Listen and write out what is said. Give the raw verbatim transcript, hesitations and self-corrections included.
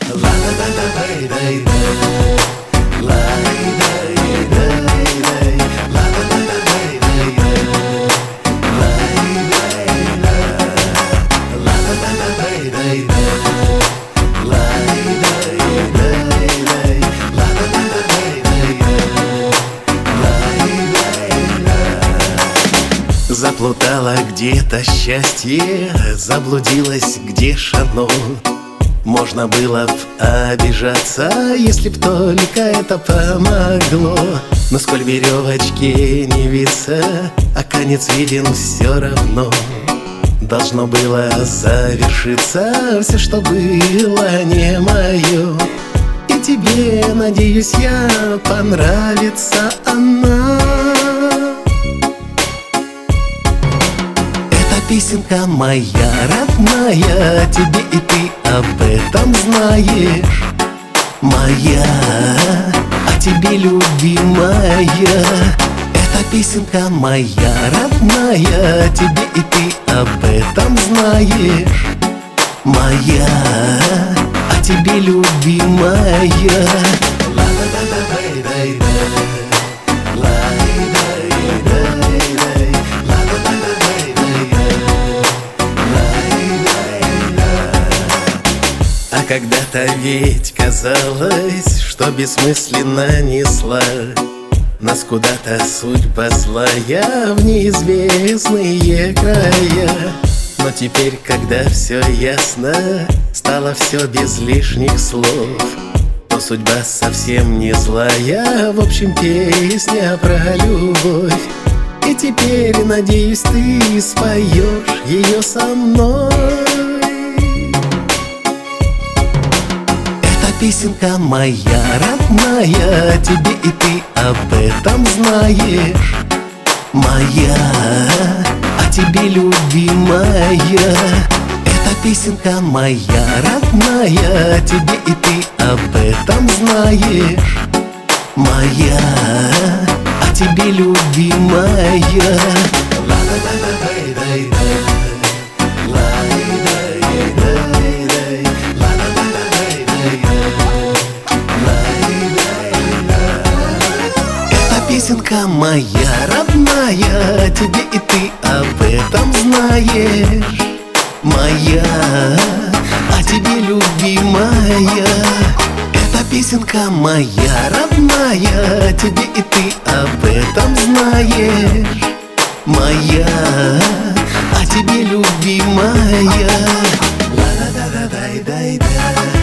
Заплутала где-то счастье, заблудилась, где ж оно. Можно было б обижаться, если б только это помогло. Но сколь веревочки не виться, а конец виден все равно. Должно было завершиться все, что было не мое. И тебе, надеюсь я, понравится она. Песенка моя родная, тебе и ты об этом знаешь. Моя, а тебе любимая. Эта песенка моя родная, тебе и ты об этом знаешь. Моя, а тебе любимая. А когда-то ведь казалось, что бессмысленно несла нас куда-то судьба злая в неизвестные края. Но теперь, когда все ясно, стало все без лишних слов, то судьба совсем не злая, в общем, песня про любовь. И теперь, надеюсь, ты споешь ее со мной. Песенка моя родная, тебе и ты об этом знаешь. Моя, а тебе любимая. Эта песенка моя родная, тебе и ты об этом знаешь. Моя, а тебе любимая. Песенка моя родная, тебе и ты об этом знаешь. Моя, а тебе любимая. Эта песенка моя родная, тебе и ты об этом знаешь. Моя, а тебе любимая. Ла-да-да-да-дай-дай-дай.